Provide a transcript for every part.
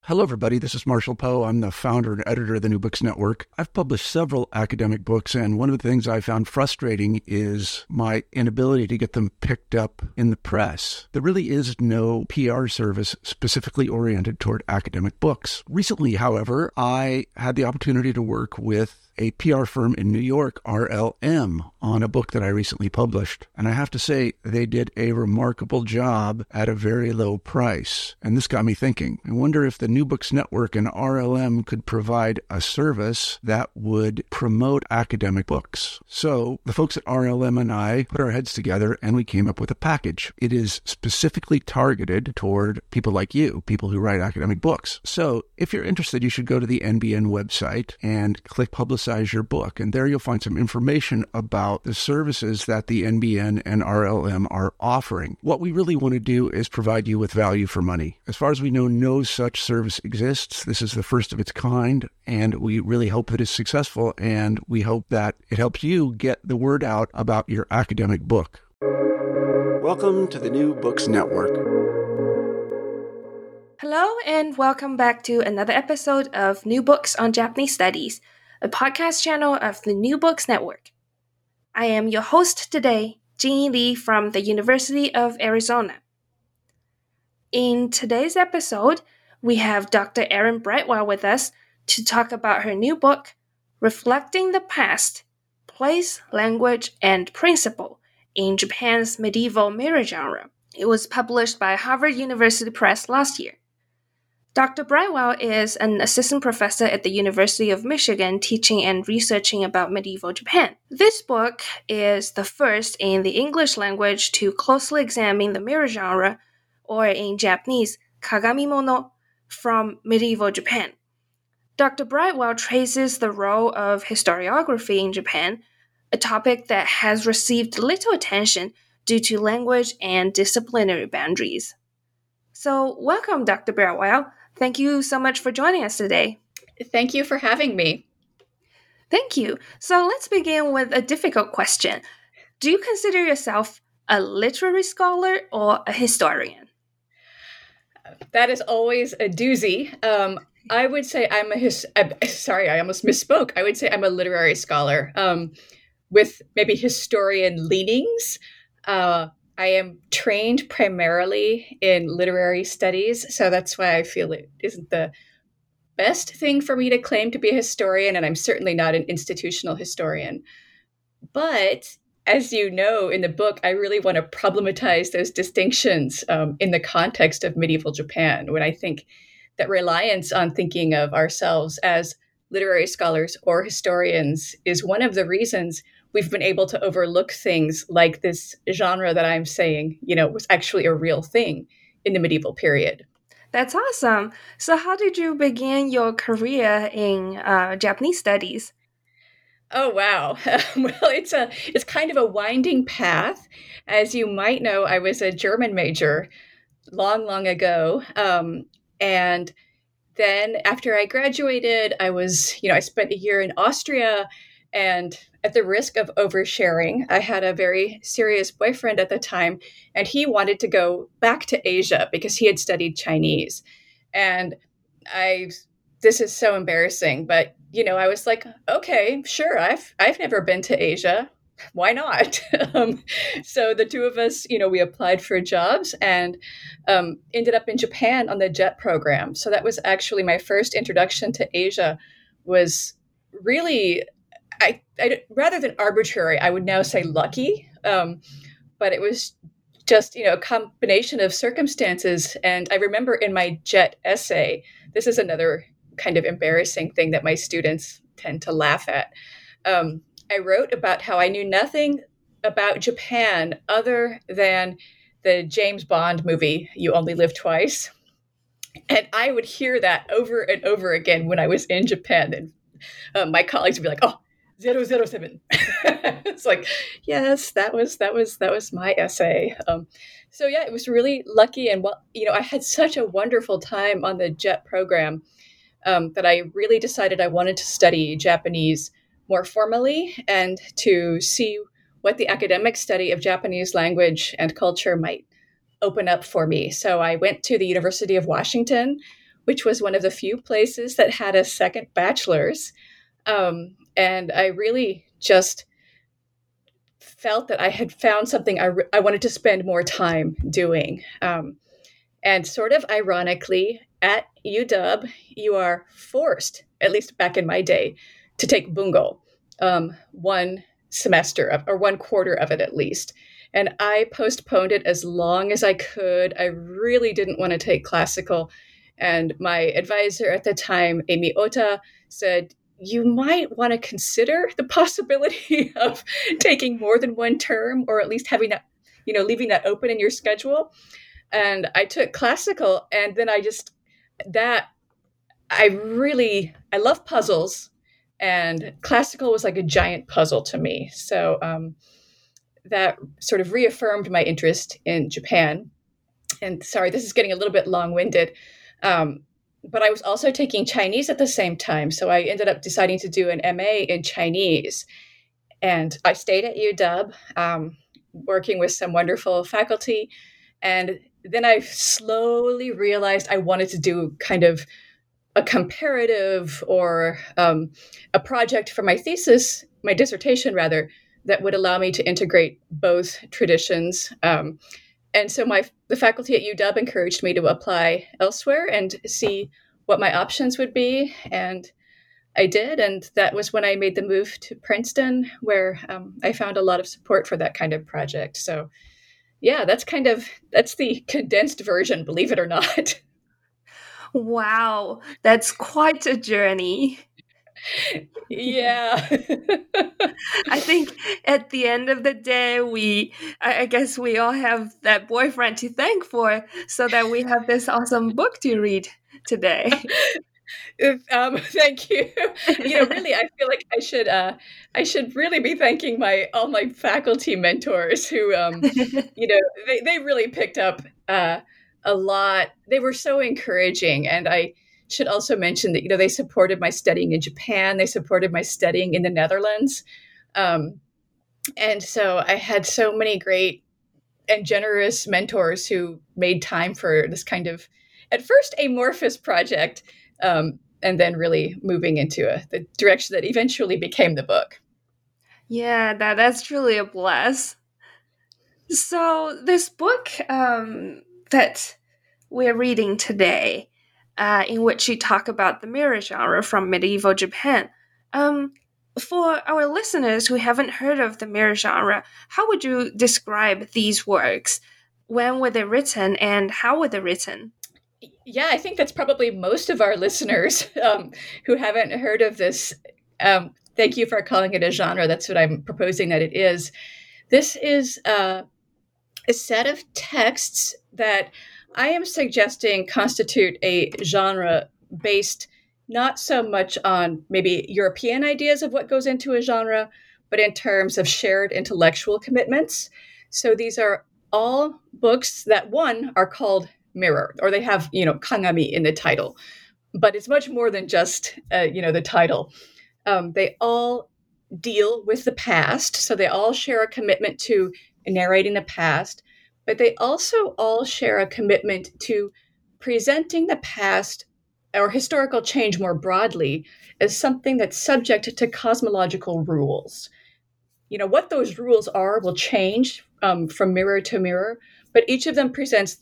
Hello, everybody. This is Marshall Poe. I'm the founder and editor of the New Books Network. I've published several academic books, and one of the things I found frustrating is my inability to get them picked up in the press. There really is no PR service specifically oriented toward academic books. Recently, however, I had the opportunity to work with a PR firm in New York, RLM, on a book that I recently published. And I have to say, they did a remarkable job at a very low price. And this got me thinking. I wonder if the New Books Network and RLM could provide a service that would promote academic books. So the folks at RLM and I put our heads together and we came up with a package. It is specifically targeted toward people like you, people who write academic books. So if you're interested, you should go to the NBN website and click Publicize Your Book. And there you'll find some information about the services that the NBN and RLM are offering. What we really want to do is provide you with value for money. As far as we know, no such service exists. This is the first of its kind, and we really hope that it's successful, and we hope that it helps you get the word out about your academic book. Welcome to the New Books Network. Hello, and welcome back to another episode of New Books on Japanese Studies, a podcast channel of the New Books Network. I am your host today, Jingyi Li from the University of Arizona. In today's episode, we have Dr. Erin Brightwell with us to talk about her new book, Reflecting the Past, Place, Language, and Principle in Japan's Medieval Mirror Genre. It was published by Harvard University Press last year. Dr. Brightwell is an assistant professor at the University of Michigan teaching and researching about medieval Japan. This book is the first in the English language to closely examine the mirror genre, or in Japanese, kagamimono, from medieval Japan. Dr. Brightwell traces the role of historiography in Japan, a topic that has received little attention due to language and disciplinary boundaries. So, welcome, Dr. Brightwell. Thank you so much for joining us today. Thank you for having me. Thank you. So let's begin with a difficult question. Do you consider yourself a literary scholar or a historian? That is always a doozy. I would say I almost misspoke. I would say I'm a literary scholar with maybe historian leanings. I am trained primarily in literary studies, so that's why I feel it isn't the best thing for me to claim to be a historian, and I'm certainly not an institutional historian. But as you know, in the book, I really want to problematize those distinctions in the context of medieval Japan, when I think that reliance on thinking of ourselves as literary scholars or historians is one of the reasons we've been able to overlook things like this genre that I'm saying, was actually a real thing in the medieval period. That's awesome. So how did you begin your career in Japanese studies? Oh, wow. Well, it's kind of a winding path. As you might know, I was a German major long, long ago. And then after I graduated, I spent a year in Austria, and at the risk of oversharing, I had a very serious boyfriend at the time, and he wanted to go back to Asia because he had studied Chinese. And this is so embarrassing, but I was like, okay, sure, I've never been to Asia. Why not? So the two of us, we applied for jobs and ended up in Japan on the JET program. So that was actually my first introduction to Asia. Was really, I rather than arbitrary, I would now say lucky. But it was just, a combination of circumstances. And I remember in my JET essay, this is another kind of embarrassing thing that my students tend to laugh at. I wrote about how I knew nothing about Japan other than the James Bond movie, You Only Live Twice. And I would hear that over and over again when I was in Japan. And my colleagues would be like, oh, 007. It's like, yes, that was my essay. So yeah, it was really lucky. And I had such a wonderful time on the JET program that I really decided I wanted to study Japanese more formally and to see what the academic study of Japanese language and culture might open up for me. So I went to the University of Washington, which was one of the few places that had a second bachelor's. And I really just felt that I had found something I wanted to spend more time doing. And sort of ironically, at UW, you are forced, at least back in my day, to take bungo, one semester or one quarter of it at least. And I postponed it as long as I could. I really didn't want to take classical. And my advisor at the time, Amy Ota, said, you might want to consider the possibility of taking more than one term, or at least having that, leaving that open in your schedule. And I took classical, and then I love puzzles, and classical was like a giant puzzle to me. So that sort of reaffirmed my interest in Japan. And sorry, this is getting a little bit long-winded. But I was also taking Chinese at the same time. So I ended up deciding to do an MA in Chinese. And I stayed at UW, working with some wonderful faculty. And then I slowly realized I wanted to do kind of a comparative or a project for my thesis, my dissertation rather, that would allow me to integrate both traditions. And so the faculty at UW encouraged me to apply elsewhere and see what my options would be. And I did. And that was when I made the move to Princeton, where I found a lot of support for that kind of project. So yeah, that's the condensed version, believe it or not. Wow, that's quite a journey. Yeah. I think at the end of the day, I guess we all have that boyfriend to thank for, so that we have this awesome book to read today. Thank you. Really, I feel like I should really be thanking all my faculty mentors who, they really picked up a lot. They were so encouraging, and I should also mention that, they supported my studying in Japan. They supported my studying in the Netherlands. And so I had so many great and generous mentors who made time for this kind of, at first, amorphous project, and then really moving into the direction that eventually became the book. Yeah, that's truly a bless. So this book that we're reading today, in which you talk about the mirror genre from medieval Japan. For our listeners who haven't heard of the mirror genre, how would you describe these works? When were they written, and how were they written? Yeah, I think that's probably most of our listeners who haven't heard of this. Thank you for calling it a genre. That's what I'm proposing that it is. This is a set of texts that I am suggesting constitute a genre based not so much on maybe European ideas of what goes into a genre, but in terms of shared intellectual commitments. So these are all books that, one, are called Mirror, or they have, Kangami in the title. But it's much more than just, the title. They all deal with the past. So they all share a commitment to narrating the past. But they also all share a commitment to presenting the past or historical change more broadly as something that's subject to cosmological rules. What those rules are will change from mirror to mirror, but each of them presents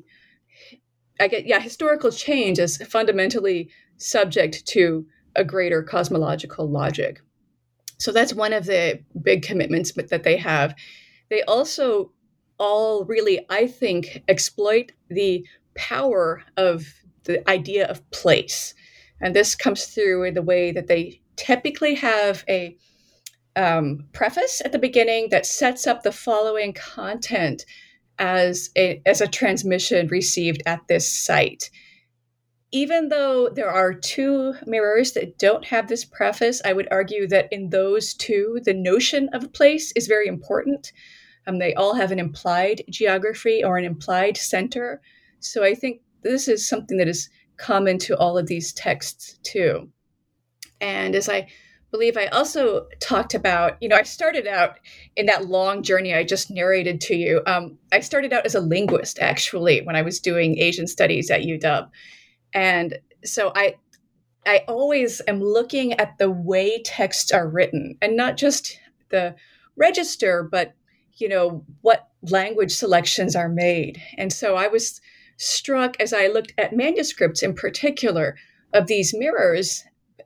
historical change as fundamentally subject to a greater cosmological logic. So that's one of the big commitments that they have. They also all really, I think, exploit the power of the idea of place. And this comes through in the way that they typically have a preface at the beginning that sets up the following content as a transmission received at this site. Even though there are two mirrors that don't have this preface, I would argue that in those two, the notion of a place is very important. They all have an implied geography or an implied center. So I think this is something that is common to all of these texts too. And as I believe I also talked about, I started out in that long journey I just narrated to you. I started out as a linguist, actually, when I was doing Asian studies at UW. And so I always am looking at the way texts are written, and not just the register, but what language selections are made. And so I was struck as I looked at manuscripts in particular of these mirrors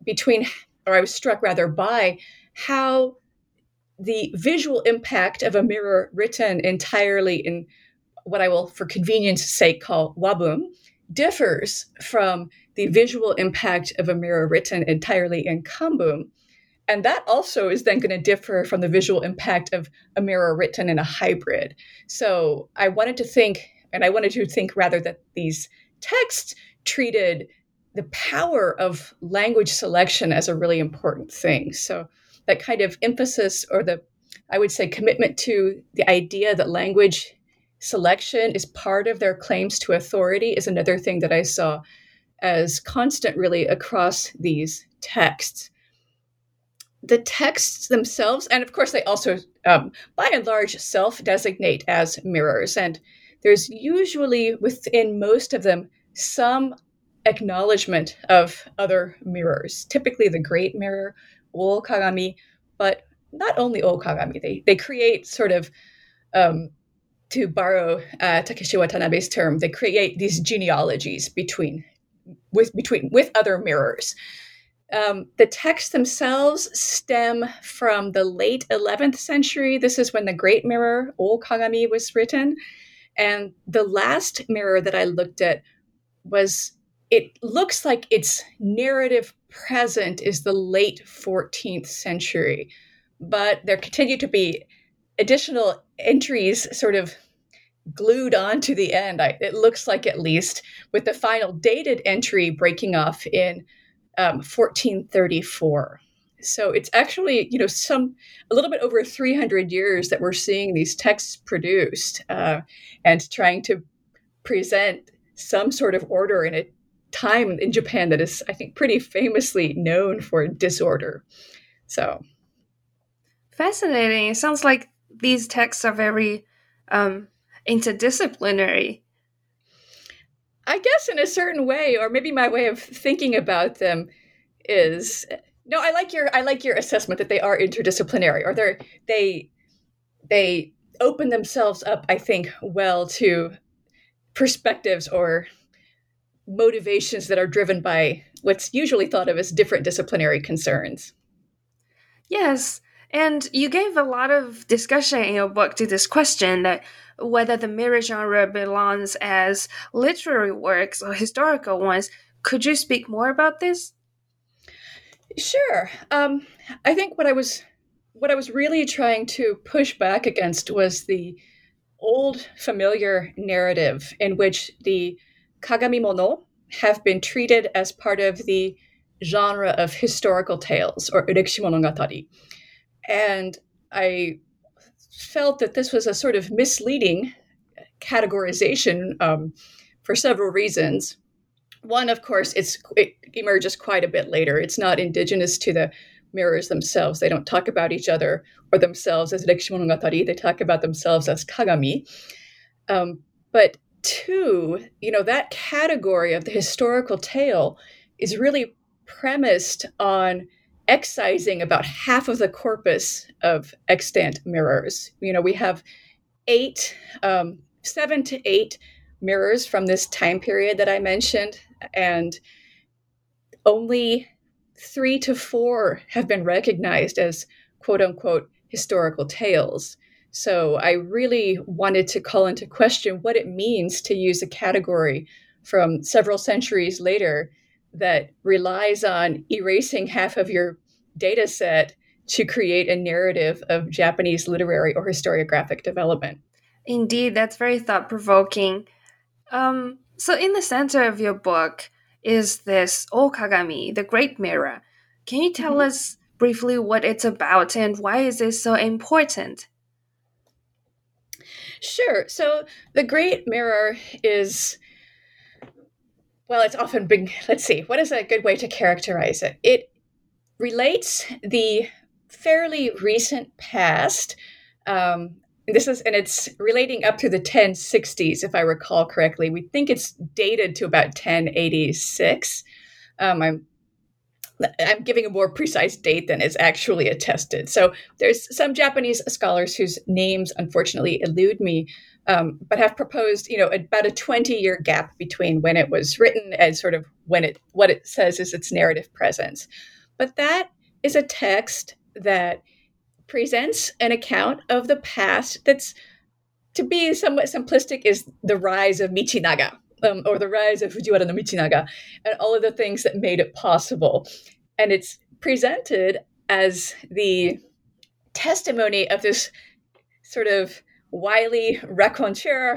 I was struck rather by how the visual impact of a mirror written entirely in what I will, for convenience sake, call wabum, differs from the visual impact of a mirror written entirely in kambum. And that also is then going to differ from the visual impact of a mirror written in a hybrid. So I wanted to think rather that these texts treated the power of language selection as a really important thing. So that kind of emphasis, or I would say commitment to the idea that language selection is part of their claims to authority, is another thing that I saw as constant really across these texts. The texts themselves, and of course they also, by and large, self-designate as mirrors. And there's usually within most of them some acknowledgement of other mirrors, typically the Great Mirror, O Kagami, but not only O Kagami. They create sort of, to borrow Takeshi Watanabe's term, they create these genealogies with other mirrors. The texts themselves stem from the late 11th century. This is when the Great Mirror, O Kagami, was written. And the last mirror that I looked at it looks like its narrative present is the late 14th century. But there continue to be additional entries sort of glued onto the end, it looks like, at least, with the final dated entry breaking off in 1434. So it's actually, a little bit over 300 years that we're seeing these texts produced and trying to present some sort of order in a time in Japan that is, I think, pretty famously known for disorder. So fascinating. It sounds like these texts are very interdisciplinary. I guess in a certain way, or maybe my way of thinking about them is, no, I like your assessment that they are interdisciplinary, or they open themselves up, I think, well, to perspectives or motivations that are driven by what's usually thought of as different disciplinary concerns. Yes, and you gave a lot of discussion in your book to this question, that whether the mirror genre belongs as literary works or historical ones. Could you speak more about this? Sure. I think what I was really trying to push back against was the old familiar narrative in which the Kagamimono have been treated as part of the genre of historical tales, or Urekishi Monogatari. And I felt that this was a sort of misleading categorization for several reasons. One, of course, it emerges quite a bit later. It's not indigenous to the mirrors themselves. They don't talk about each other or themselves as Rekishi Monogatari. They talk about themselves as Kagami. But two, that category of the historical tale is really premised on excising about half of the corpus of extant mirrors. We have 7 to 8 mirrors from this time period that I mentioned, and only 3 to 4 have been recognized as quote unquote historical tales. So I really wanted to call into question what it means to use a category from several centuries later that relies on erasing half of your data set to create a narrative of Japanese literary or historiographic development. Indeed, that's very thought-provoking. So in the center of your book is this O Kagami, the Great Mirror. Can you tell us briefly what it's about and why is it so important? Sure. So the Great Mirror is, well, it's often been, let's see, what is a good way to characterize it? It relates the fairly recent past it's relating up to the 1060s, if I recall correctly. We think it's dated to about 1086. I'm giving a more precise date than is actually attested. So there's some Japanese scholars whose names unfortunately elude me, but have proposed, about a 20-year gap between when it was written and sort of what it says is its narrative presence. But that is a text that presents an account of the past that's, to be somewhat simplistic, is the rise of Michinaga, or the rise of Fujiwara no Michinaga, and all of the things that made it possible. And it's presented as the testimony of this sort of wily raconteur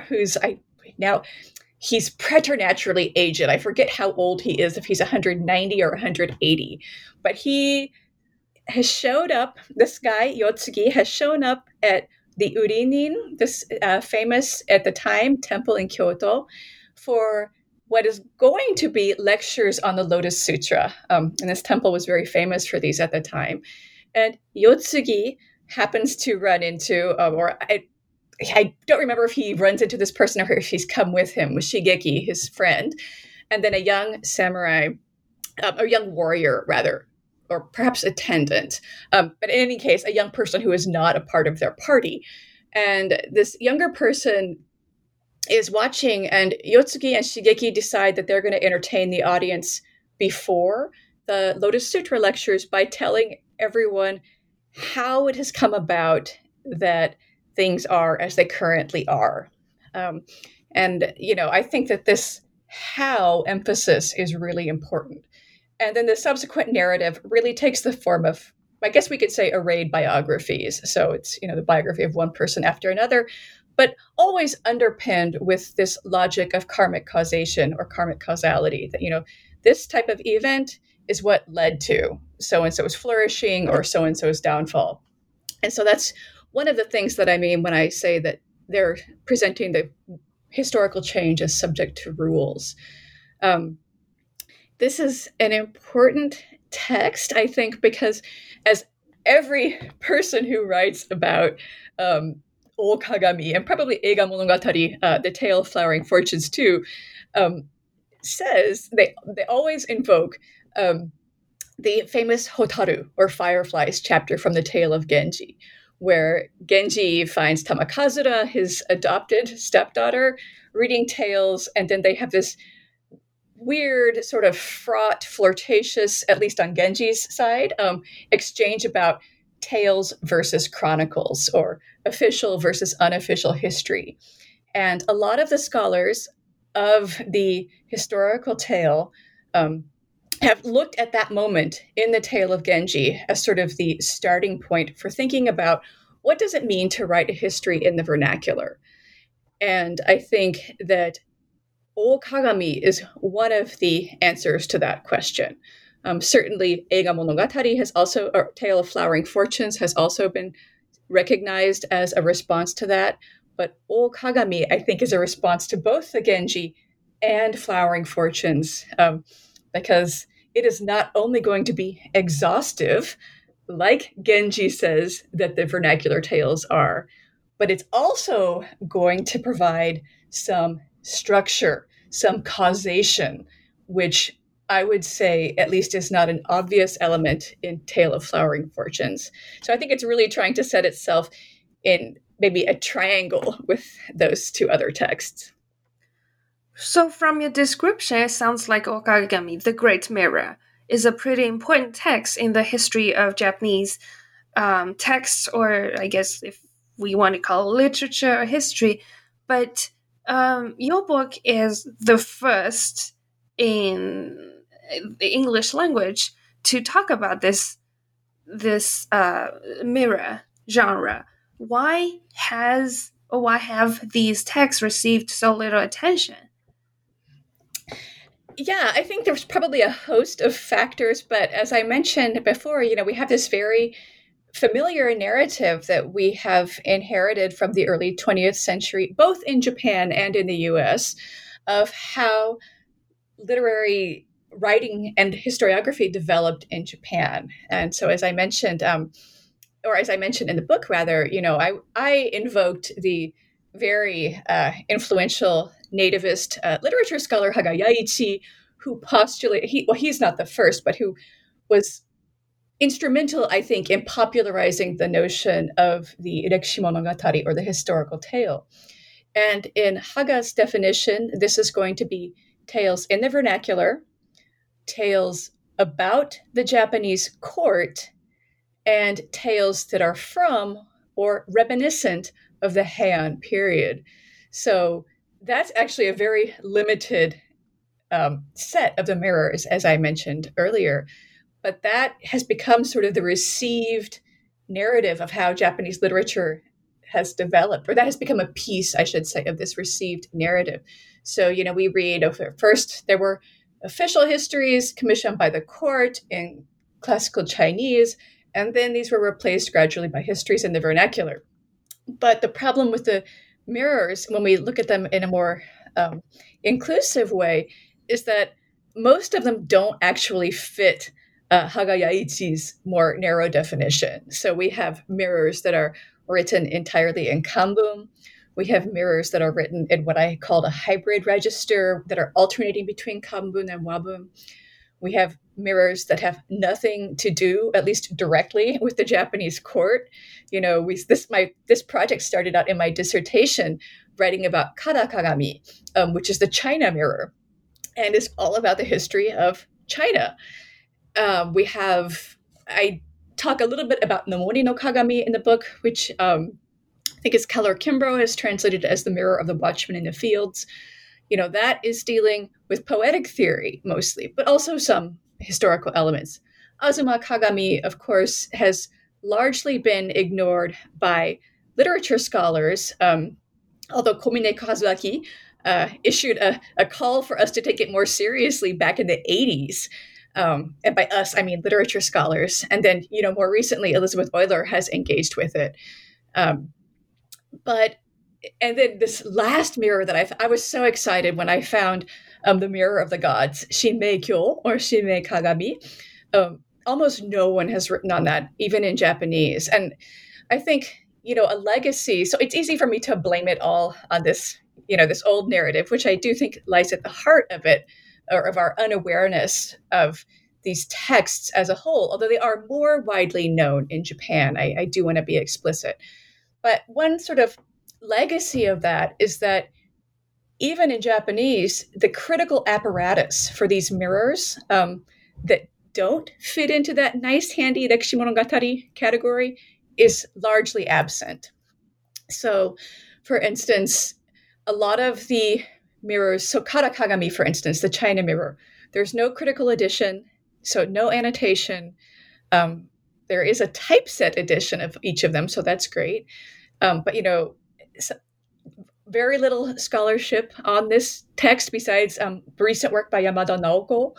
he's preternaturally aged. I forget how old he is, if he's 190 or 180, but he has showed up, this guy, Yotsugi, has shown up at the Urinin, this famous, at the time, temple in Kyoto, for what is going to be lectures on the Lotus Sutra. And this temple was very famous for these at the time. And Yotsugi happens to run into, I don't remember if he runs into this person or if he's come with him, with Shigeki, his friend, and then a young samurai, a young warrior, rather, or perhaps attendant. But in any case, a young person who is not a part of their party. And this younger person is watching, and Yotsugi and Shigeki decide that they're going to entertain the audience before the Lotus Sutra lectures by telling everyone how it has come about that things are as they currently are. And I think that this how emphasis is really important. And then the subsequent narrative really takes the form of, I guess we could say, arrayed biographies. So it's, the biography of one person after another, but always underpinned with this logic of karmic causation or karmic causality, that, this type of event is what led to so-and-so's flourishing or so-and-so's downfall. And so that's one of the things that I mean when I say that they're presenting the historical change as subject to rules. This is an important text, I think, because as every person who writes about Okagami, and probably Eiga Monogatari, The Tale of Flowering Fortunes too, says, they always invoke the famous Hotaru, or Fireflies chapter from The Tale of Genji, where Genji finds Tamakazura, his adopted stepdaughter, reading tales, and then they have this weird, sort of fraught, flirtatious, at least on Genji's side, exchange about tales versus chronicles, or official versus unofficial history. And a lot of the scholars of the historical tale have looked at that moment in the Tale of Genji as sort of the starting point for thinking about what does it mean to write a history in the vernacular. And I think that Okagami is one of the answers to that question. Certainly, Eiga Monogatari has also, or Tale of Flowering Fortunes has also been recognized as a response to that. But Okagami, I think, is a response to both the Genji and Flowering Fortunes, because it is not only going to be exhaustive, like Genji says that the vernacular tales are, but it's also going to provide some structure, some causation, which I would say at least is not an obvious element in Tale of Flowering Fortunes. So I think it's really trying to set itself in maybe a triangle with those two other texts. So from your description, it sounds like Okagami, the Great Mirror, is a pretty important text in the history of Japanese texts, or I guess if we want to call it literature or history. But your book is the first in the English language to talk about this mirror genre. Why have these texts received so little attention? Yeah, I think there's probably a host of factors, but as I mentioned before, we have this very familiar narrative that we have inherited from the early 20th century, both in Japan and in the US, of how literary writing and historiography developed in Japan. And so, as I mentioned, or as I mentioned in the book, rather, I invoked the very influential nativist literature scholar Haga Yaichi, who postulated, he's not the first, but who was instrumental, I think, in popularizing the notion of the Irekishi Monogatari, or the historical tale. And in Haga's definition, this is going to be tales in the vernacular, tales about the Japanese court, and tales that are from or reminiscent of the Heian period. So that's actually a very limited set of the mirrors, as I mentioned earlier. But that has become sort of the received narrative of how Japanese literature has developed, or that has become a piece, I should say, of this received narrative. So, we read, first there were official histories commissioned by the court in classical Chinese, and then these were replaced gradually by histories in the vernacular. But the problem with the mirrors, when we look at them in a more inclusive way, is that most of them don't actually fit Haga Yaichi's more narrow definition. So we have mirrors that are written entirely in Kanbun. We have mirrors that are written in what I call a hybrid register that are alternating between Kanbun and Wabun. We have mirrors that have nothing to do, at least directly, with the Japanese court. This project started out in my dissertation writing about Kara Kagami, which is the China mirror, and is all about the history of China. I talk a little bit about Nomori no Kagami in the book, which I think is Keller Kimbrough has translated as the mirror of the watchman in the fields. That is dealing with poetic theory mostly, but also some historical elements. Azuma Kagami, of course, has largely been ignored by literature scholars, although Komine Kazuaki issued a call for us to take it more seriously back in the 80s. And by us, I mean literature scholars. And then, more recently, Elizabeth Euler has engaged with it. And then this last mirror that I was so excited when I found the Mirror of the Gods, Shinmei Kyo, or Shinmei Kagami. Almost no one has written on that, even in Japanese. And I think, a legacy, so it's easy for me to blame it all on this, this old narrative, which I do think lies at the heart of it, or of our unawareness of these texts as a whole, although they are more widely known in Japan. I do want to be explicit. But one sort of legacy of that is that even in Japanese, the critical apparatus for these mirrors that don't fit into that nice, handy Irekishi Monogatari category is largely absent. So, for instance, a lot of the mirrors, so Kara Kagami, for instance, the China mirror, there's no critical edition, so no annotation. There is a typeset edition of each of them, so that's great. But, very little scholarship on this text besides recent work by Yamada Naoko.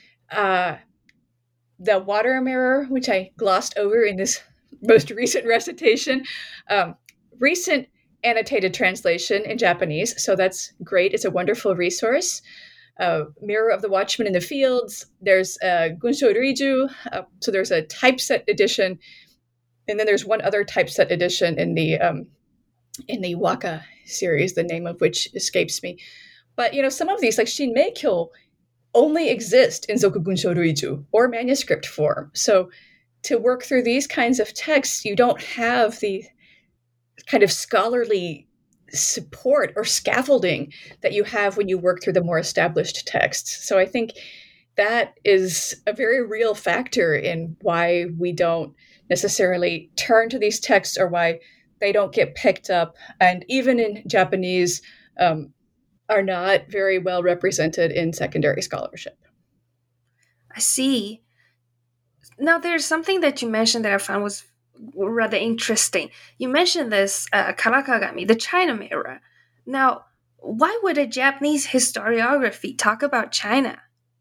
The water mirror, which I glossed over in this most recent recitation, recent annotated translation in Japanese, so that's great. It's a wonderful resource. Mirror of the Watchman in the Fields. There's Gunsho Ruiju, so there's a typeset edition, and then there's one other typeset edition in the Waka series, the name of which escapes me. But some of these, like Shinmei Kyo, only exist in Zoku Gunsho Ruiju or manuscript form. So to work through these kinds of texts, you don't have the kind of scholarly support or scaffolding that you have when you work through the more established texts. So I think that is a very real factor in why we don't necessarily turn to these texts, or why they don't get picked up, and even in Japanese, are not very well represented in secondary scholarship. I see. Now, there's something that you mentioned that I found was rather interesting. You mentioned this Kara Kagami, the China mirror. Now, why would a Japanese historiography talk about China?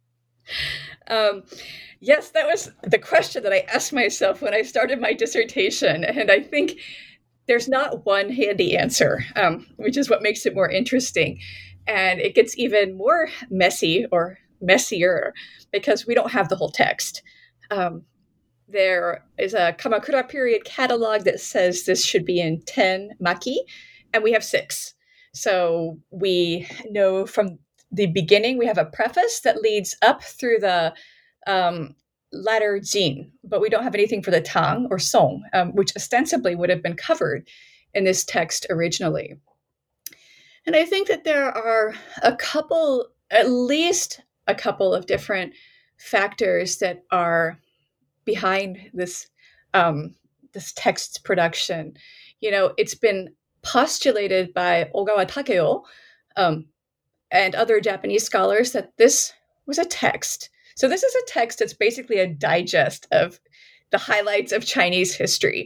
Yes, that was the question that I asked myself when I started my dissertation, and I think there's not one handy answer, which is what makes it more interesting. And it gets even more messy, or messier, because we don't have the whole text. there is a Kamakura period catalog that says this should be in 10 maki, and we have 6. So we know from the beginning, we have a preface that leads up through the latter Jin, but we don't have anything for the Tang or Song, which ostensibly would have been covered in this text originally. And I think that there are at least a couple of different factors that are behind this text's production. It's been postulated by Ogawa Takeo and other Japanese scholars that this was a text. So this is a text that's basically a digest of the highlights of Chinese history.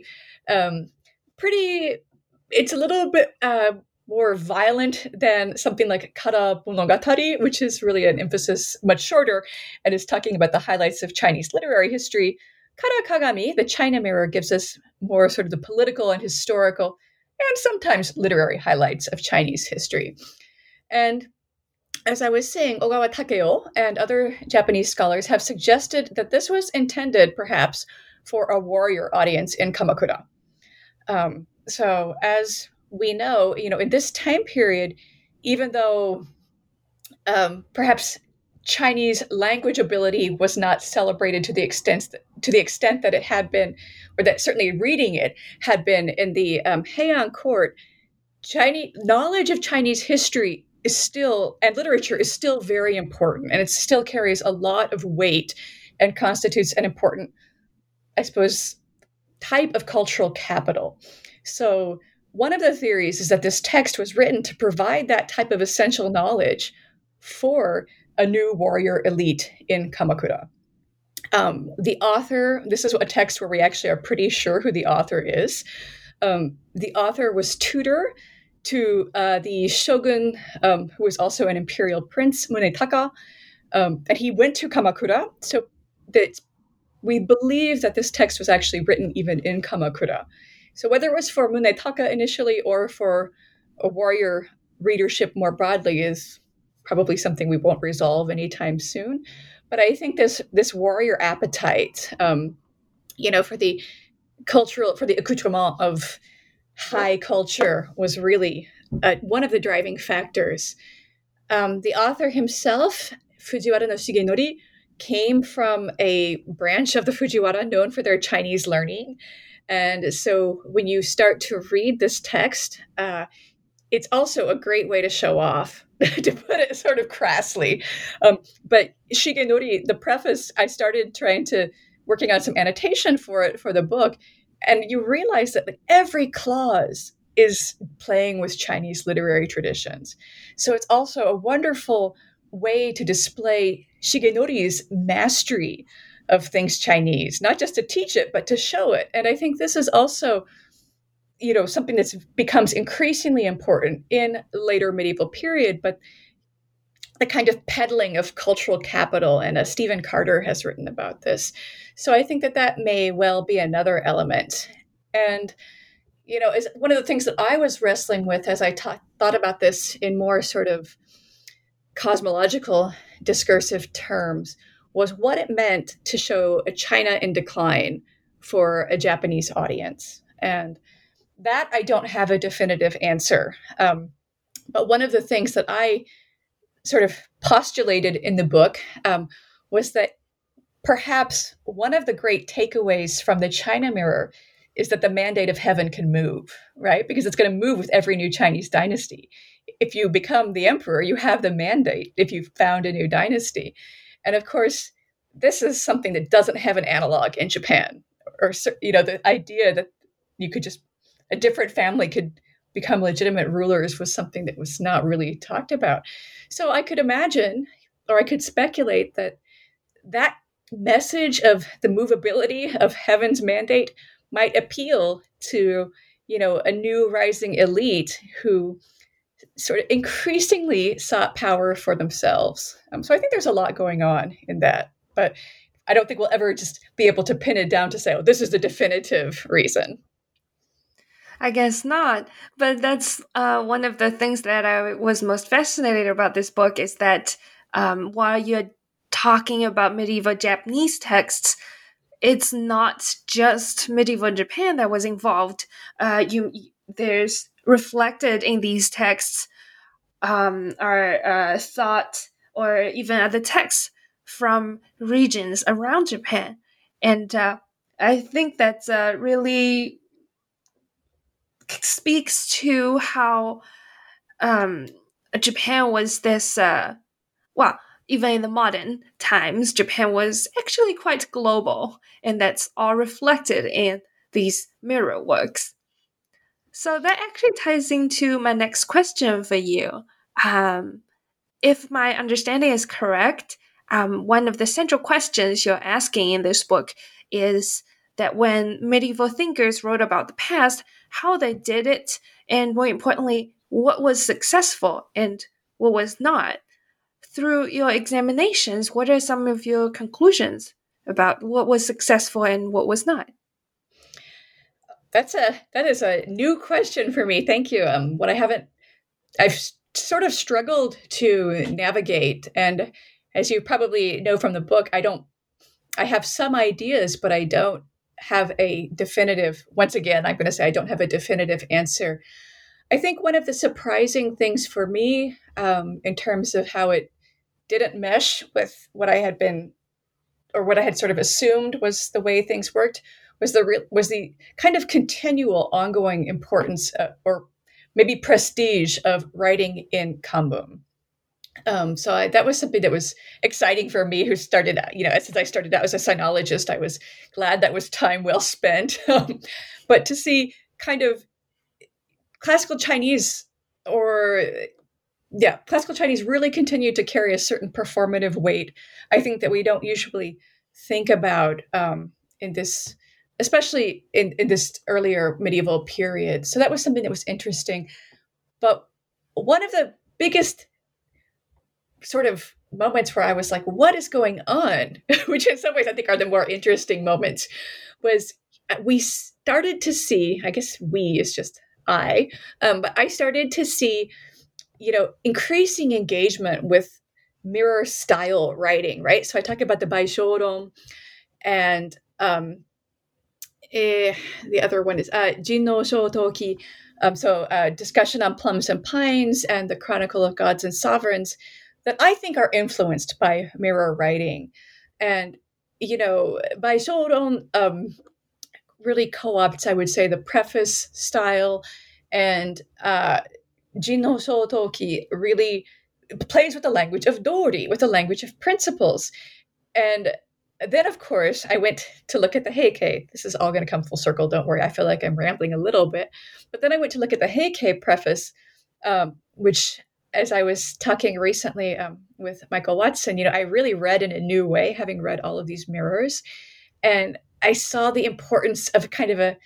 It's a little bit more violent than something like Kara Monogatari, which is really an emphasis much shorter and is talking about the highlights of Chinese literary history. Kara Kagami, the China Mirror, gives us more sort of the political and historical and sometimes literary highlights of Chinese history. And as I was saying, Ogawa Takeo and other Japanese scholars have suggested that this was intended perhaps for a warrior audience in Kamakura. So as we know, in this time period, even though perhaps Chinese language ability was not celebrated to the extent that it had been, or that certainly reading it had been in the Heian court, Chinese knowledge of Chinese history and literature is still very important, and it still carries a lot of weight and constitutes an important, I suppose, type of cultural capital. So one of the theories is that this text was written to provide that type of essential knowledge for a new warrior elite in Kamakura. The author, this is a text where we actually are pretty sure who the author is. The author was tutor to the shogun, who was also an imperial prince, Munetaka, and he went to Kamakura. So that we believe that this text was actually written even in Kamakura. So whether it was for Munetaka initially or for a warrior readership more broadly is probably something we won't resolve anytime soon. But I think this warrior appetite, for the accoutrement of high culture was really one of the driving factors. The author himself, Fujiwara no Shigenori, came from a branch of the Fujiwara known for their Chinese learning. And so when you start to read this text, it's also a great way to show off, to put it sort of crassly. But Shigenori, the preface, I started working on some annotation for it for the book. And you realize that every clause is playing with Chinese literary traditions. So it's also a wonderful way to display Shigenori's mastery of things Chinese, not just to teach it, but to show it. And I think this is also, something that becomes increasingly important in later medieval period, but the kind of peddling of cultural capital, and Stephen Carter has written about this. So I think that may well be another element. And, is one of the things that I was wrestling with as I thought about this in more sort of cosmological discursive terms was what it meant to show a China in decline for a Japanese audience. And that I don't have a definitive answer. But one of the things that I sort of postulated in the book was that perhaps one of the great takeaways from the China Mirror is that the mandate of heaven can move, right? Because it's going to move with every new Chinese dynasty. If you become the emperor, you have the mandate if you've found a new dynasty. And of course, this is something that doesn't have an analog in Japan. Or, the idea that a different family could become legitimate rulers was something that was not really talked about. So I could imagine, or I could speculate that message of the movability of heaven's mandate might appeal to, a new rising elite who sort of increasingly sought power for themselves. So I think there's a lot going on in that, but I don't think we'll ever just be able to pin it down to say, oh, this is the definitive reason. I guess not. But that's one of the things that I was most fascinated about this book is that while you're talking about medieval Japanese texts, it's not just medieval Japan that was involved. There's reflected in these texts are thought or even other texts from regions around Japan. And I think that's really speaks to how Japan was this, even in the modern times, Japan was actually quite global, and that's all reflected in these mirror works. So that actually ties into my next question for you. If my understanding is correct, one of the central questions you're asking in this book is that when medieval thinkers wrote about the past, how they did it, and more importantly, what was successful and what was not. Through your examinations, what are some of your conclusions about what was successful and what was not? That is a new question for me. Thank you. I've sort of struggled to navigate, and as you probably know from the book, I have some ideas, but I don't have a definitive. Once again, I'm going to say I don't have a definitive answer. I think one of the surprising things for me, in terms of how it didn't mesh with what I had been, or what I had sort of assumed was the way things worked, was the kind of continual, ongoing importance, or maybe prestige of writing in Kanbun. That was something that was exciting for me, who started, since I started out as a sinologist, I was glad that was time well spent. But to see kind of classical Chinese really continued to carry a certain performative weight, I think, that we don't usually think about in this, especially in this earlier medieval period. So that was something that was interesting. But one of the biggest sort of moments where I was like, what is going on? Which in some ways I think are the more interesting moments, was we started to see, I guess we is just but I started to see, increasing engagement with mirror style writing, right? So I talk about the Baishoron, and the other one is Jinno Shotoki. Discussion on plums and pines, and the Chronicle of Gods and Sovereigns, that I think are influenced by mirror writing. And, Baishoron really co-opts, I would say, the preface style, and Jinno Shotoki really plays with the language of Dori, with the language of principles. And then, of course, I went to look at the Heikei. This is all going to come full circle. Don't worry. I feel like I'm rambling a little bit. But then I went to look at the Heikei preface, which, as I was talking recently with Michael Watson, I really read in a new way, having read all of these mirrors. And I saw the importance of kind of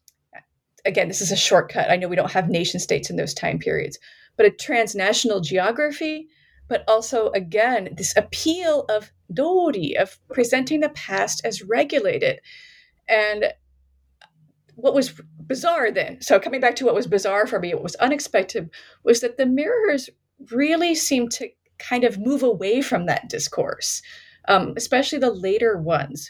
again, this is a shortcut. I know we don't have nation states in those time periods, but a transnational geography, but also, again, this appeal of Dori, of presenting the past as regulated. And what was bizarre then, so coming back to what was bizarre for me, what was unexpected, was that the mirrors really seemed to kind of move away from that discourse, especially the later ones.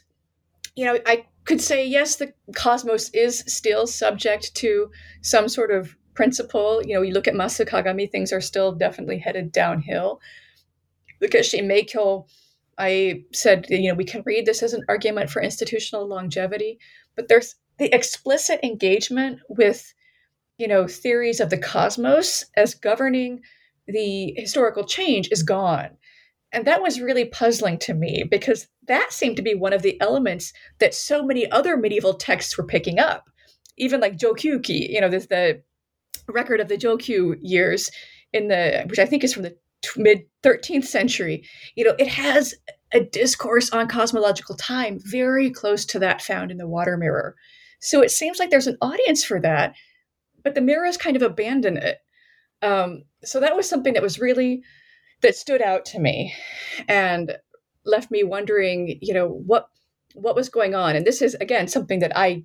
I could say, yes, the cosmos is still subject to some sort of principle. You look at Masu Kagami, things are still definitely headed downhill. Look at Shinmeikyo. I said, we can read this as an argument for institutional longevity, but there's the explicit engagement with, theories of the cosmos as governing the historical change is gone. And that was really puzzling to me, because that seemed to be one of the elements that so many other medieval texts were picking up. Even like Jokyuki, there's the record of the Jokyu years which I think is from the mid 13th century. It has a discourse on cosmological time very close to that found in the Water Mirror. So it seems like there's an audience for that, but the mirrors kind of abandon it. So that was something that stood out to me and left me wondering, what was going on. And this is, again, something that I,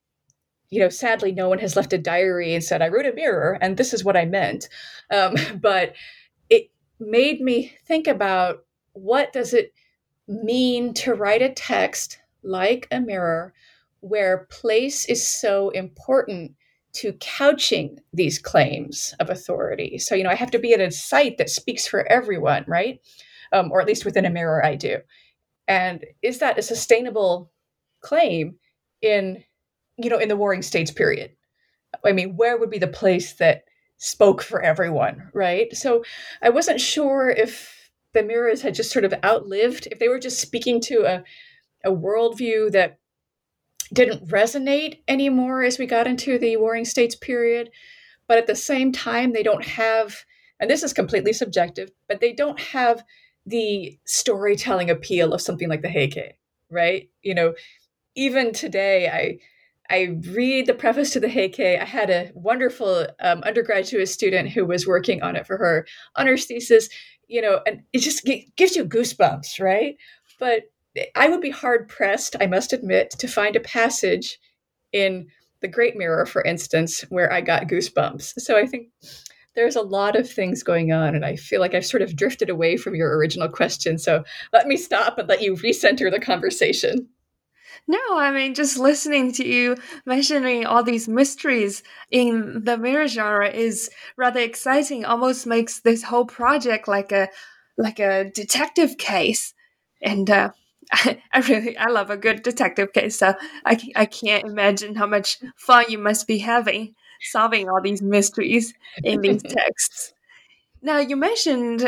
sadly, no one has left a diary and said, I wrote a mirror and this is what I meant. But it made me think about, what does it mean to write a text like a mirror where place is so important to couching these claims of authority. So, I have to be at a site that speaks for everyone, right? Or at least within a mirror, I do. And is that a sustainable claim in, in the Warring States period? I mean, where would be the place that spoke for everyone, right? So I wasn't sure if the mirrors had just sort of outlived, if they were just speaking to a worldview that didn't resonate anymore as we got into the Warring States period. But at the same time, they don't have, and this is completely subjective, but they don't have the storytelling appeal of something like the Heike, right? Even today, I read the preface to the Heike. I had a wonderful undergraduate student who was working on it for her honors thesis, and it just gives you goosebumps, right? But I would be hard pressed, I must admit, to find a passage in The Great Mirror, for instance, where I got goosebumps. So I think there's a lot of things going on, and I feel like I've sort of drifted away from your original question. So let me stop and let you recenter the conversation. No, I mean, just listening to you mentioning all these mysteries in the mirror genre is rather exciting. Almost makes this whole project like a detective case. And I love a good detective case. So I can't imagine how much fun you must be having solving all these mysteries in these texts. Now, you mentioned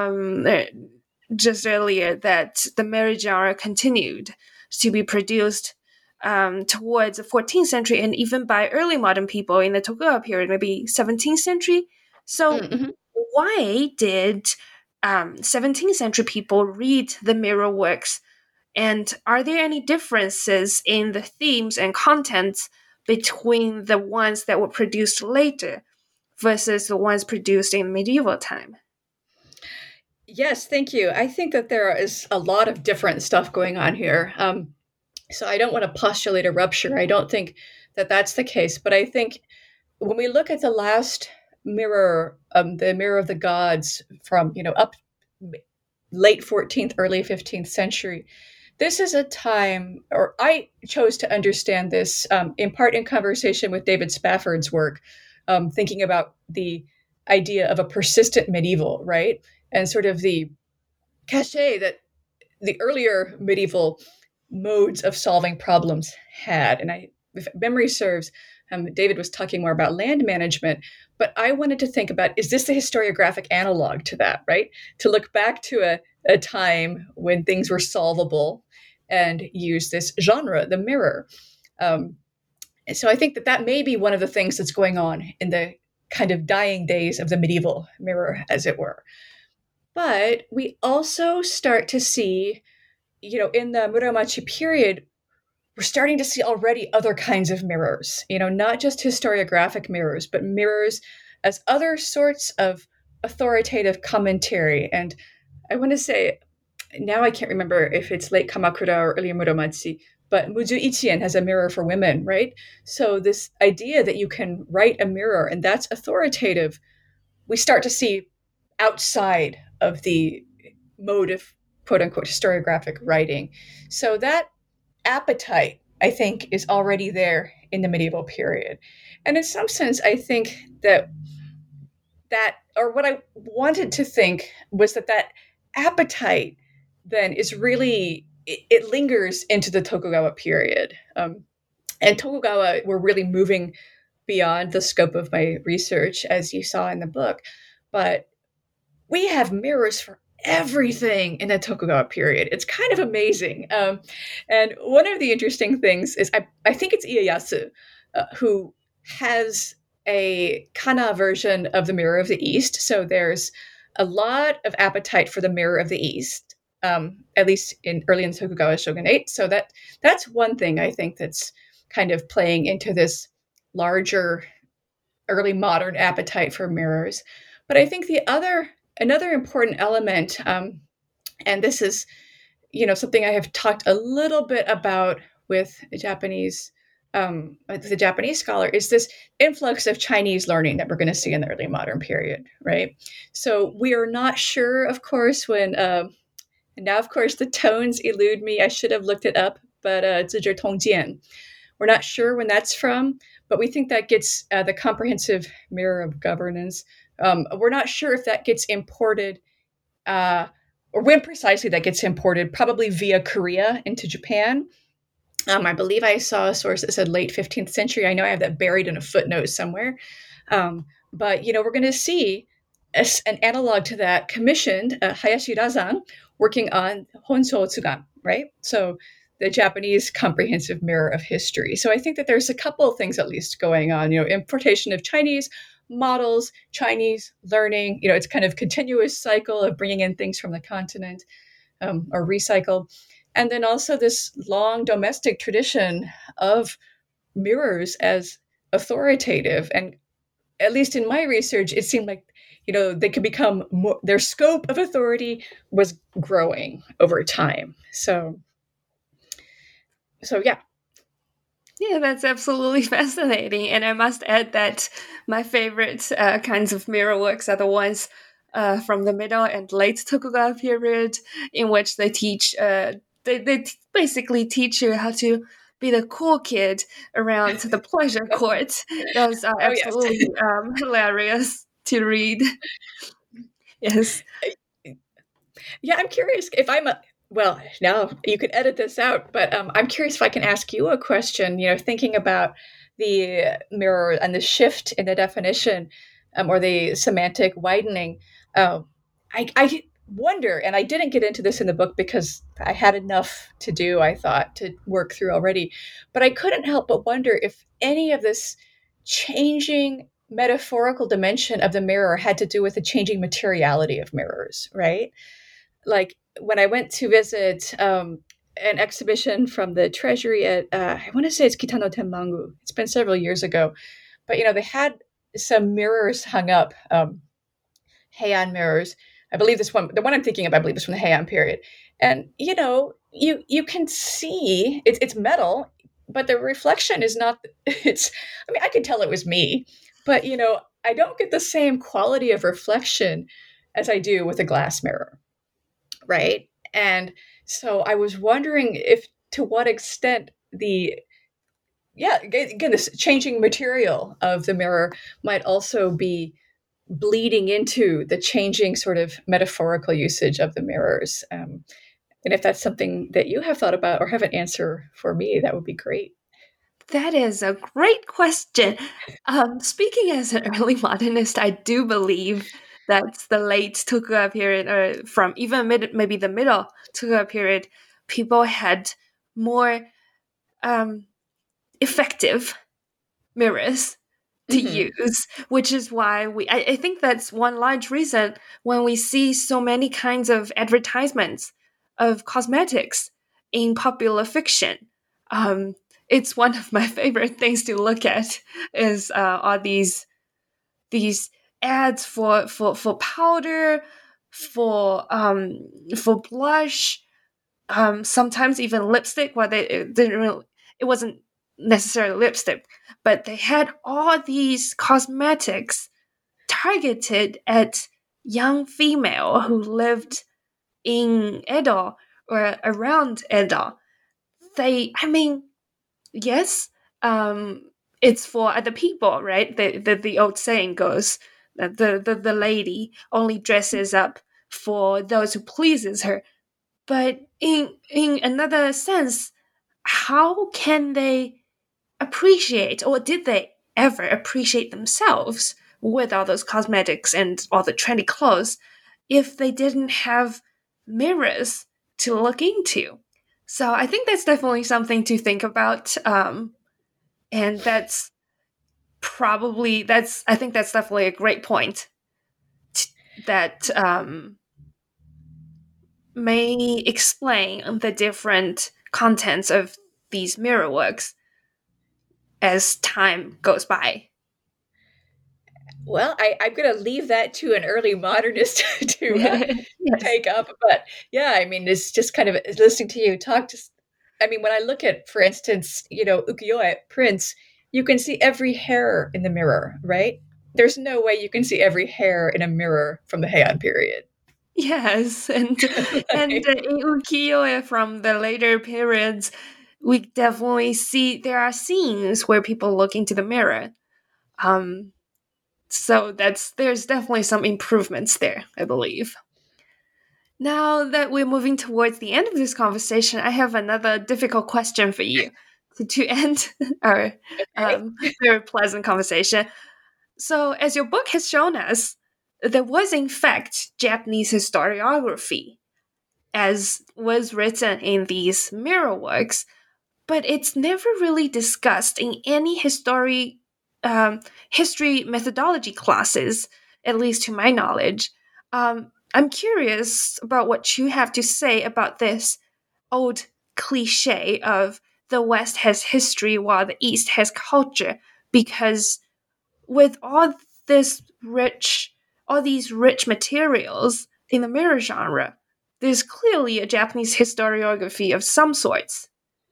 just earlier that the mirror genre continued to be produced towards the 14th century and even by early modern people in the Tokugawa period, maybe 17th century. So why did 17th century people read the mirror works? And are there any differences in the themes and contents between the ones that were produced later versus the ones produced in medieval time? Yes, thank you. I think that there is a lot of different stuff going on here. So I don't want to postulate a rupture. I don't think that that's the case. But I think when we look at the last mirror, the Mirror of the Gods from, up late 14th, early 15th century, this is a time, or I chose to understand this in part in conversation with David Spafford's work, thinking about the idea of a persistent medieval, right? And sort of the cachet that the earlier medieval modes of solving problems had. And if memory serves, David was talking more about land management, but I wanted to think about, is this the historiographic analog to that, right? To look back to a time when things were solvable and use this genre, the mirror. And so I think that may be one of the things that's going on in the kind of dying days of the medieval mirror, as it were. But we also start to see, in the Muromachi period, we're starting to see already other kinds of mirrors, not just historiographic mirrors, but mirrors as other sorts of authoritative commentary. And I want to say, now I can't remember if it's late Kamakura or early Muromachi, but Muju Ichien has a mirror for women, right? So this idea that you can write a mirror and that's authoritative, we start to see outside of the mode of quote unquote historiographic writing. So that appetite, I think, is already there in the medieval period. And in some sense, I think that or what I wanted to think was that appetite then is really, it lingers into the Tokugawa period. And Tokugawa were really moving beyond the scope of my research, as you saw in the book. But we have mirrors for everything in the Tokugawa period. It's kind of amazing. And one of the interesting things is I think it's Ieyasu who has a kana version of the Mirror of the East. So there's a lot of appetite for the Mirror of the East, at least early in the Tokugawa shogunate. So that's one thing I think that's kind of playing into this larger early modern appetite for mirrors. But I think another important element, and this is, something I have talked a little bit about with the Japanese scholar, is this influx of Chinese learning that we're going to see in the early modern period, right? So we are not sure, of course, when, and now, of course, the tones elude me. I should have looked it up but 自治通鉴. We're not sure when that's from, but we think that gets the comprehensive mirror of governance. We're not sure if that gets imported or when precisely that gets imported, probably via Korea into Japan. I believe I saw a source that said late 15th century. I know I have that buried in a footnote somewhere. But, we're going to see an analog to that commissioned, Hayashi Razan, working on Honsō Tsugan, right? So the Japanese comprehensive mirror of history. So I think that there's a couple of things at least going on, importation of Chinese models, Chinese learning, it's kind of continuous cycle of bringing in things from the continent or recycle. And then also this long domestic tradition of mirrors as authoritative. And at least in my research, it seemed like, they could become more, their scope of authority was growing over time. So yeah. Yeah, that's absolutely fascinating. And I must add that my favorite kinds of mirror works are the ones from the middle and late Tokugawa period, in which they teach, they basically teach you how to be the cool kid around the pleasure court. Those are absolutely hilarious to read. Yes. Yeah, I'm curious if well, now you could edit this out, but I'm curious if I can ask you a question, thinking about the mirror and the shift in the definition or the semantic widening. I wonder, and I didn't get into this in the book because I had enough to do, I thought, to work through already, but I couldn't help but wonder if any of this changing metaphorical dimension of the mirror had to do with the changing materiality of mirrors, right? Like when I went to visit an exhibition from the Treasury at, I want to say it's Kitano Tenmangu. It's been several years ago. But, they had some mirrors hung up, Heian mirrors. I believe the one I'm thinking of, I believe is from the Heian period. And, you can see, it's metal, but the reflection is not, I could tell it was me. But, I don't get the same quality of reflection as I do with a glass mirror. Right. And so I was wondering if to what extent this changing material of the mirror might also be bleeding into the changing sort of metaphorical usage of the mirrors. And if that's something that you have thought about or have an answer for me, that would be great. That is a great question. Speaking as an early modernist, I do believe that the late Tokugawa period, or from even maybe the middle Tokugawa period, people had more effective mirrors to use, which is why I think that's one large reason when we see so many kinds of advertisements of cosmetics in popular fiction. It's one of my favorite things to look at is all these ads for powder, for blush, sometimes even lipstick. Well, it wasn't necessarily lipstick, but they had all these cosmetics targeted at young female who lived in Edo or around Edo. Yes, it's for other people, right? The old saying goes that the lady only dresses up for those who pleases her. But in another sense, how can they appreciate, or did they ever appreciate themselves with all those cosmetics and all the trendy clothes if they didn't have mirrors to look into? So I think that's definitely something to think about. And that's definitely a great point that may explain the different contents of these mirror works as time goes by. Well, I'm going to leave that to an early modernist to yes. take up. But yeah, it's just kind of listening to you talk. When I look at, for instance, ukiyo-e prints, you can see every hair in the mirror, right? There's no way you can see every hair in a mirror from the Heian period. Yes, and ukiyo-e from the later periods, we definitely see there are scenes where people look into the mirror. So there's definitely some improvements there, I believe. Now that we're moving towards the end of this conversation, I have another difficult question for you to end our very pleasant conversation. So, as your book has shown us, there was in fact Japanese historiography, as was written in these mirror works, but it's never really discussed in any history methodology classes, at least to my knowledge. I'm curious about what you have to say about this old cliche of the West has history while the East has culture, because with all these rich materials in the mirror genre, there's clearly a Japanese historiography of some sorts.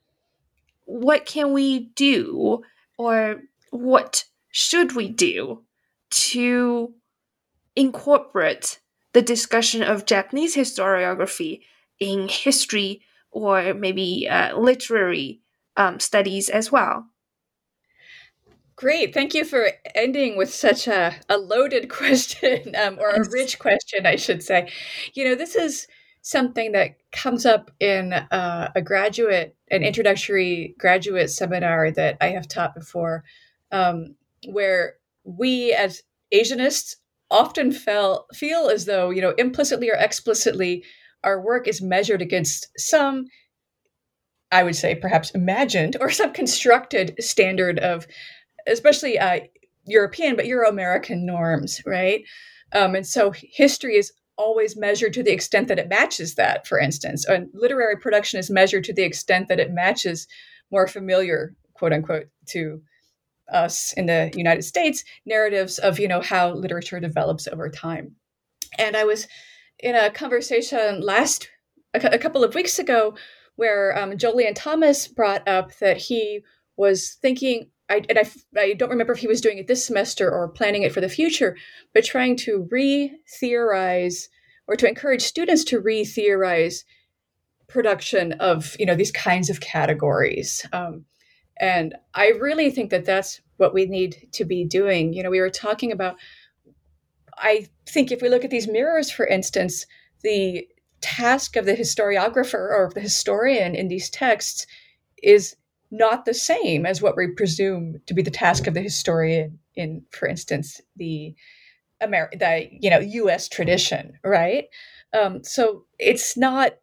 What can we do, or what should we do to incorporate the discussion of Japanese historiography in history or maybe literary studies as well? Great. Thank you for ending with such a loaded question, or a rich question, I should say. This is something that comes up in an introductory graduate seminar that I have taught before, where we as Asianists often feel as though, implicitly or explicitly, our work is measured against some, I would say, perhaps imagined or some constructed standard of, especially European, but Euro-American norms, right? And so history is always measured to the extent that it matches that, for instance. And literary production is measured to the extent that it matches more familiar, quote unquote, to us in the United States, narratives of, how literature develops over time. And I was in a conversation a couple of weeks ago where Jolyon Thomas brought up that he was thinking, I don't remember if he was doing it this semester or planning it for the future, but trying to re-theorize or to encourage students to re-theorize production of, these kinds of categories. And I really think that that's what we need to be doing. We were talking about, I think if we look at these mirrors, for instance, the task of the historiographer or of the historian in these texts is not the same as what we presume to be the task of the historian in, for instance, the U.S. tradition, right? So it's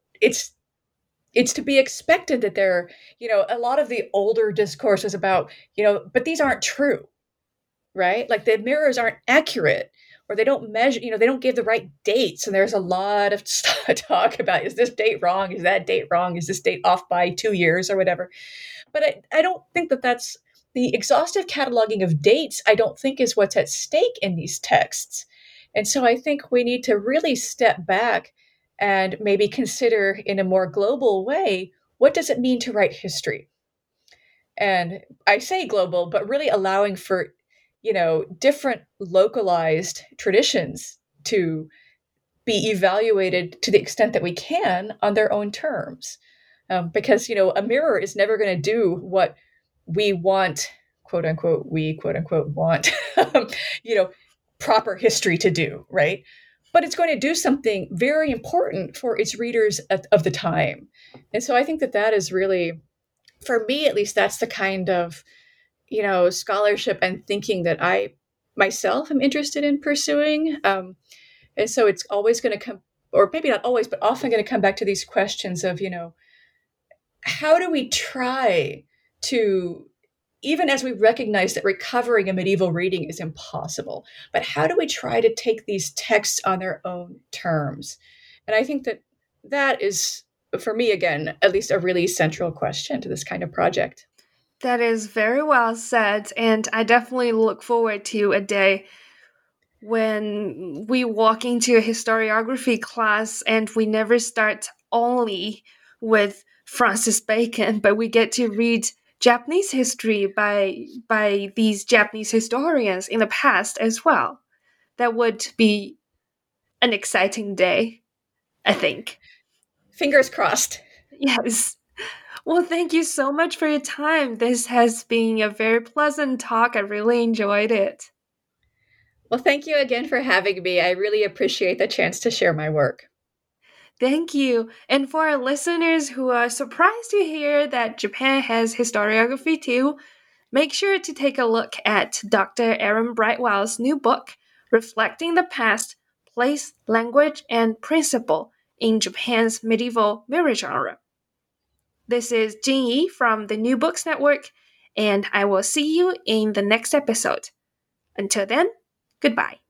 to be expected that there, a lot of the older discourse is about, but these aren't true, right? Like the mirrors aren't accurate, or they don't measure, they don't give the right dates. And there's a lot of talk about, is this date wrong? Is that date wrong? Is this date off by 2 years or whatever? But I don't think that that's the exhaustive cataloging of dates, I don't think is what's at stake in these texts. And so I think we need to really step back and maybe consider in a more global way, what does it mean to write history? And I say global, but really allowing for, different localized traditions to be evaluated to the extent that we can on their own terms. Because, a mirror is never going to do what we want, quote unquote, want, proper history to do, right? But it's going to do something very important for its readers of the time. And so I think that is really, for me at least, that's the kind of, scholarship and thinking that I myself am interested in pursuing. And so it's always going to come, or maybe not always, but often going to come back to these questions of, how do we try to, even as we recognize that recovering a medieval reading is impossible, but how do we try to take these texts on their own terms? And I think that is, for me, again, at least a really central question to this kind of project. That is very well said. And I definitely look forward to a day when we walk into a historiography class and we never start only with Francis Bacon, but we get to read Japanese history by these Japanese historians in the past as well. That would be an exciting day, I think. Fingers crossed. Yes. Well, thank you so much for your time. This has been a very pleasant talk. I really enjoyed it. Well, thank you again for having me. I really appreciate the chance to share my work. Thank you. And for our listeners who are surprised to hear that Japan has historiography too, make sure to take a look at Dr. Aaron Brightwell's new book, Reflecting the Past, Place, Language, and Principle in Japan's Medieval Mirror Genre. This is Jing Yi from the New Books Network, and I will see you in the next episode. Until then, goodbye.